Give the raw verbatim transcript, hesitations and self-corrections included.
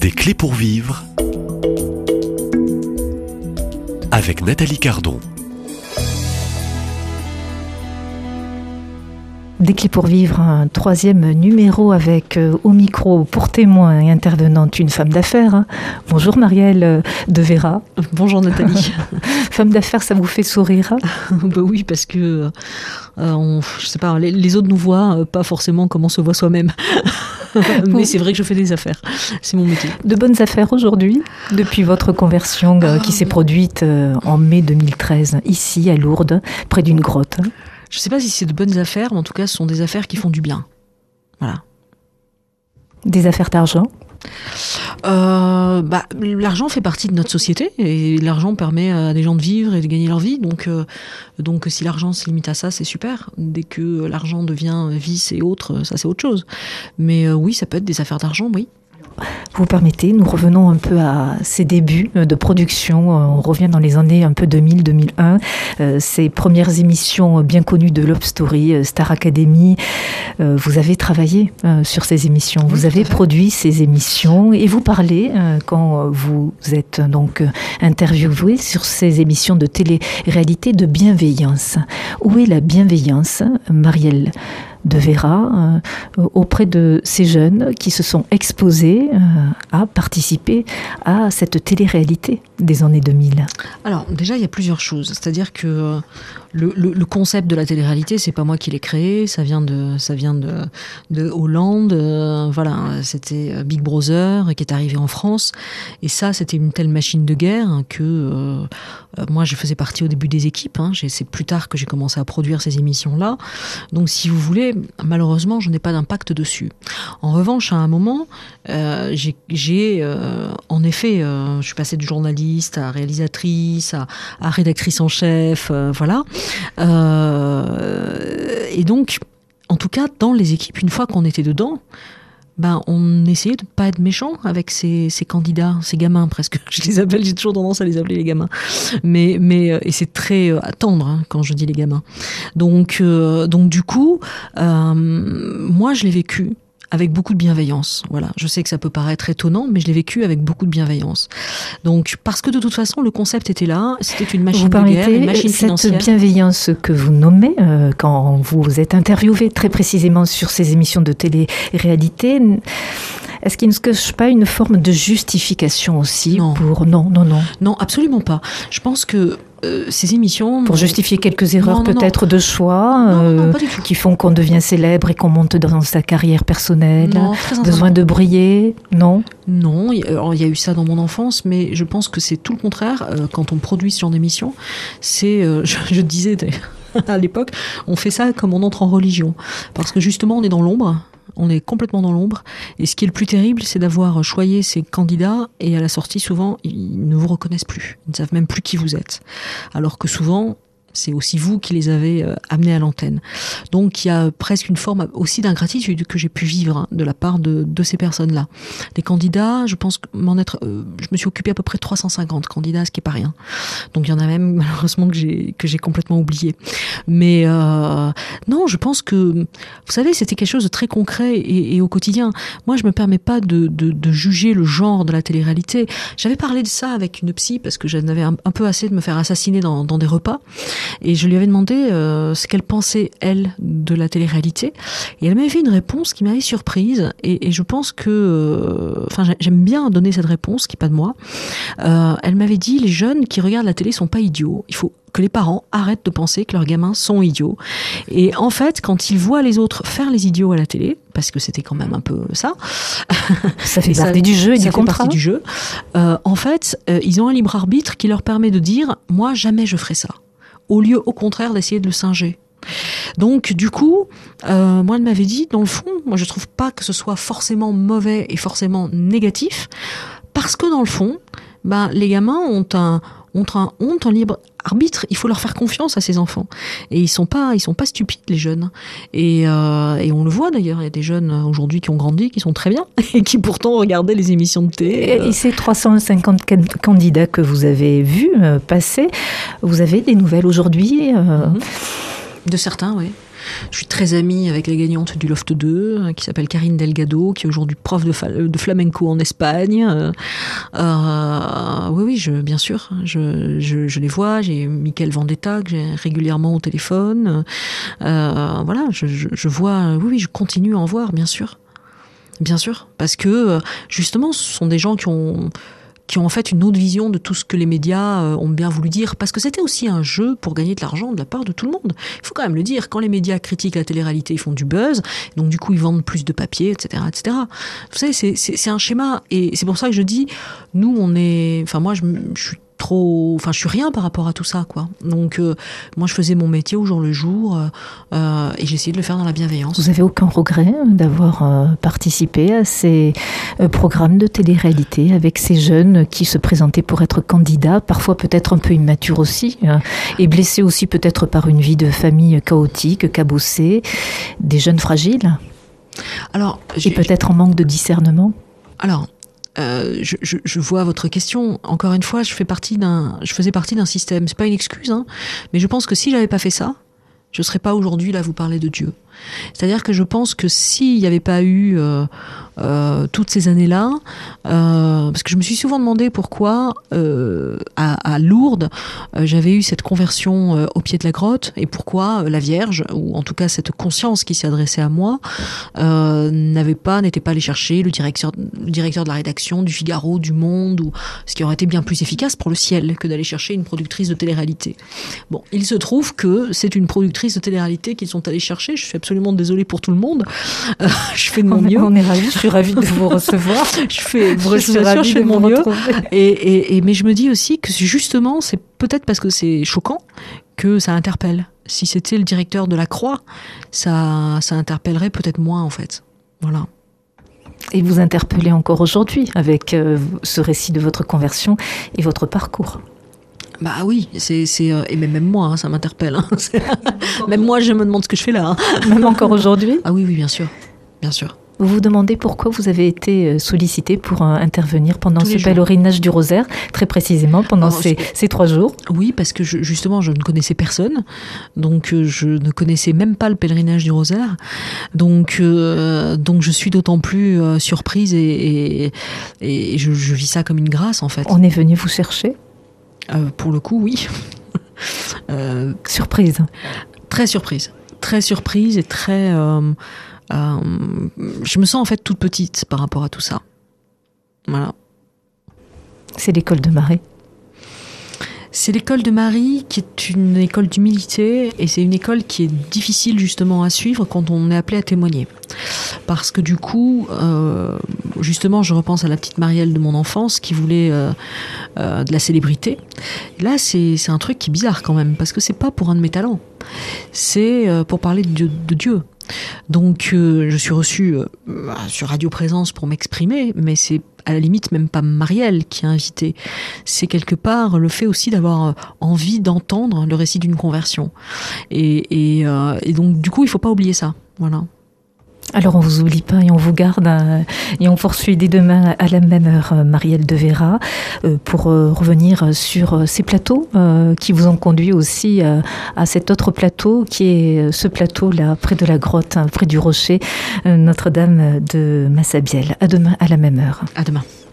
Des clés pour vivre avec Nathalie Cardon. Des clés pour vivre, un troisième numéro avec euh, au micro pour témoin et intervenante une femme d'affaires. Hein. Bonjour Marielle euh, de Vera. Bonjour Nathalie. Femme d'affaires, ça vous fait sourire hein? Bah oui, parce que euh, on, je sais pas, les, les autres nous voient euh, pas forcément comme on se voit soi-même. Mais c'est vrai que je fais des affaires, c'est mon métier. De bonnes affaires aujourd'hui, depuis votre conversion euh, qui s'est produite euh, en mai deux mille treize, ici à Lourdes, près d'une grotte. Hein. Je ne sais pas si c'est de bonnes affaires, mais en tout cas, ce sont des affaires qui font du bien. Voilà. Des affaires d'argent ? euh, bah, L'argent fait partie de notre société et l'argent permet à des gens de vivre et de gagner leur vie. Donc, euh, donc si l'argent se limite à ça, c'est super. Dès que l'argent devient vice et autres, ça c'est autre chose. Mais euh, oui, ça peut être des affaires d'argent, oui. Vous permettez, nous revenons un peu à ces débuts de production. On revient dans les années un peu deux mille deux mille un. Euh, ces premières émissions bien connues de Love Story, Star Academy. Euh, vous avez travaillé euh, sur ces émissions. Oui, vous avez produit ces émissions et vous parlez euh, quand vous êtes donc interviewé sur ces émissions de télé-réalité de bienveillance. Où est la bienveillance, Marielle de Vera, euh, auprès de ces jeunes qui se sont exposés euh, à participer à cette télé-réalité des années deux mille? Alors, déjà, il y a plusieurs choses. C'est-à-dire que euh, le, le, le concept de la télé-réalité, c'est pas moi qui l'ai créé, ça vient de, ça vient de, de Hollande. Euh, voilà, c'était Big Brother qui est arrivé en France. Et ça, c'était une telle machine de guerre que euh, euh, moi, je faisais partie au début des équipes. Hein. C'est plus tard que j'ai commencé à produire ces émissions-là. Donc, si vous voulez, malheureusement, je n'ai pas d'impact dessus. En revanche, à un moment, euh, j'ai, j'ai euh, en effet, euh, je suis passée du journaliste à réalisatrice, à, à rédactrice en chef, euh, voilà. Euh, et donc, en tout cas, dans les équipes, une fois qu'on était dedans, ben, on essayait de pas être méchant avec ces, ces candidats, ces gamins presque. Je les appelle, j'ai toujours tendance à les appeler les gamins. Mais, mais et c'est très euh, tendre hein, quand je dis les gamins. Donc, euh, donc du coup, euh, moi je l'ai vécu avec beaucoup de bienveillance. Voilà, je sais que ça peut paraître étonnant, mais je l'ai vécu avec beaucoup de bienveillance. Donc, parce que de toute façon, le concept était là, c'était une machine de guerre, une machine financière. Cette bienveillance que vous nommez, euh, quand vous êtes interviewé très précisément sur ces émissions de télé-réalité, est-ce qu'il ne se cache pas une forme de justification aussi non. pour... Non, non, non. Non, absolument pas. Je pense que Euh, ces émissions... Pour justifier quelques erreurs non, non, peut-être non. de choix non, non, non, euh, pas du tout. qui font qu'on devient célèbre et qu'on monte dans sa carrière personnelle. Non, très besoin de briller, non? Non, alors il y a eu ça dans mon enfance, mais je pense que c'est tout le contraire. Euh, quand on produit ce genre d'émission, c'est, euh, je, je disais à l'époque, on fait ça comme on entre en religion. Parce que justement, on est dans l'ombre. On est complètement dans l'ombre. Et ce qui est le plus terrible, c'est d'avoir choyé ces candidats et à la sortie, souvent, ils ne vous reconnaissent plus. Ils ne savent même plus qui vous êtes. Alors que souvent, c'est aussi vous qui les avez euh, amenés à l'antenne. Donc il y a presque une forme aussi d'ingratitude que j'ai pu vivre hein, de la part de, de ces personnes-là. Les candidats, je pense m'en être, euh, je me suis occupée à peu près de trois cent cinquante candidats, ce qui est pas rien. Donc il y en a même malheureusement que j'ai que j'ai complètement oublié. Mais euh, non, je pense que vous savez, c'était quelque chose de très concret et, et au quotidien. Moi, je me permets pas de, de, de juger le genre de la télé-réalité. J'avais parlé de ça avec une psy parce que j'en avais un, un peu assez de me faire assassiner dans, dans des repas. Et je lui avais demandé euh, ce qu'elle pensait, elle, de la télé-réalité. Et elle m'avait fait une réponse qui m'avait surprise. Et, et je pense que... Enfin, euh, j'aime bien donner cette réponse, qui n'est pas de moi. Euh, elle m'avait dit, les jeunes qui regardent la télé sont pas idiots. Il faut que les parents arrêtent de penser que leurs gamins sont idiots. Et en fait, quand ils voient les autres faire les idiots à la télé, parce que c'était quand même un peu ça... Ça fait partie du jeu et du contrat. Ça fait partie du jeu. Euh, en fait, euh, ils ont un libre arbitre qui leur permet de dire « Moi, jamais je ferai ça ». Au lieu, au contraire, d'essayer de le singer. Donc, du coup, euh, moi, elle m'avait dit, dans le fond, moi, je trouve pas que ce soit forcément mauvais et forcément négatif, parce que dans le fond, ben, les gamins ont un, ont un, ont un libre arbitre. Il faut leur faire confiance à ces enfants. Et ils sont pas, ils sont pas stupides, les jeunes. Et, euh, et on le voit d'ailleurs. Il y a des jeunes aujourd'hui qui ont grandi, qui sont très bien, et qui pourtant regardaient les émissions de télé. Et, et ces trois cent cinquante candidats que vous avez vus euh, passer, vous avez des nouvelles aujourd'hui euh... De certains, oui. Je suis très amie avec la gagnante du Loft deux, qui s'appelle Karine Delgado, qui est aujourd'hui prof de, fa- de flamenco en Espagne. Euh, euh, oui, oui, je, bien sûr, je, je, je les vois. J'ai Mickaël Vendetta, que j'ai régulièrement au téléphone. Euh, voilà, je, je, je vois, oui, oui, je continue à en voir, bien sûr. Bien sûr, parce que, justement, ce sont des gens qui ont... qui ont en fait une autre vision de tout ce que les médias ont bien voulu dire, parce que c'était aussi un jeu pour gagner de l'argent de la part de tout le monde. Il faut quand même le dire, quand les médias critiquent la télé-réalité, ils font du buzz, donc du coup ils vendent plus de papier, et cetera, et cetera. Vous savez, c'est, c'est, c'est un schéma, et c'est pour ça que je dis, nous on est, enfin moi je, je suis trop, enfin je suis rien par rapport à tout ça, quoi. Donc euh, moi je faisais mon métier au jour le jour, euh, et j'essayais de le faire dans la bienveillance. Vous avez aucun regret d'avoir euh, participé à ces euh, programmes de télé-réalité avec ces jeunes qui se présentaient pour être candidats, parfois peut-être un peu immatures aussi, euh, et blessés aussi peut-être par une vie de famille chaotique, cabossée, des jeunes fragiles, alors, et peut-être en manque de discernement. Alors, Euh, je, je, je vois votre question. Encore une fois, je fais partie d'un, je faisais partie d'un système. C'est pas une excuse, hein, mais je pense que si j'avais pas fait ça, je serais pas aujourd'hui là à vous parler de Dieu. C'est-à-dire que je pense que s'il n'y avait pas eu euh, euh, toutes ces années-là, euh, parce que je me suis souvent demandé pourquoi euh, à, à Lourdes euh, j'avais eu cette conversion euh, au pied de la grotte, et pourquoi euh, la Vierge, ou en tout cas cette conscience qui s'est adressée à moi, euh, n'avait pas, n'était pas allée chercher le directeur, le directeur de la rédaction du Figaro, du Monde, ou ce qui aurait été bien plus efficace pour le ciel que d'aller chercher une productrice de télé-réalité. Bon, il se trouve que c'est une productrice de télé-réalité qu'ils sont allés chercher. Je suis absolument désolée pour tout le monde. Euh, je fais de mon on mieux. Est, on est ravis, je suis ravie de vous recevoir. je fais, je, je suis ravie je fais de, de mon mieux. Et, et, et, mais je me dis aussi que justement, c'est peut-être parce que c'est choquant que ça interpelle. Si c'était le directeur de la Croix, ça, ça interpellerait peut-être moins, en fait. Voilà. Et vous interpellez encore aujourd'hui avec euh, ce récit de votre conversion et votre parcours. Bah oui, c'est, c'est, euh, et même, même moi, hein, ça m'interpelle. Hein. Même moi, je me demande ce que je fais là. Hein. Même encore aujourd'hui ? Ah oui, oui, bien sûr, bien sûr. Vous vous demandez pourquoi vous avez été sollicité pour euh, intervenir pendant Tous ce pèlerinage du Rosaire, très précisément pendant Alors, ces, ces trois jours. Oui, parce que je, justement, je ne connaissais personne, donc euh, je ne connaissais même pas le pèlerinage du Rosaire, donc euh, donc je suis d'autant plus euh, surprise et, et, et je, je vis ça comme une grâce en fait. On est venu vous chercher ? Euh, pour le coup, oui. euh, surprise. Très surprise. Très surprise et très... Euh, euh, je me sens en fait toute petite par rapport à tout ça. Voilà. C'est l'école de Marie. C'est l'école de Marie qui est une école d'humilité, et c'est une école qui est difficile justement à suivre quand on est appelé à témoigner. Parce que du coup, euh, justement, je repense à la petite Marielle de mon enfance qui voulait euh, euh, de la célébrité. Et là, c'est, c'est un truc qui est bizarre quand même, parce que c'est pas pour un de mes talents. C'est euh, pour parler de Dieu. De Dieu. Donc, euh, je suis reçue euh, sur Radio Présence pour m'exprimer, mais c'est à la limite même pas Marielle qui a invité. C'est quelque part le fait aussi d'avoir envie d'entendre le récit d'une conversion. Et, et, euh, et donc, du coup, il faut pas oublier ça. Voilà. Alors on vous oublie pas et on vous garde euh, et on poursuit dès demain à la même heure euh, Marielle de Vera euh, pour euh, revenir sur euh, ces plateaux euh, qui vous ont conduit aussi euh, à cet autre plateau qui est euh, ce plateau là près de la grotte, hein, près du rocher euh, Notre-Dame de Massabielle. À demain à la même heure. À demain.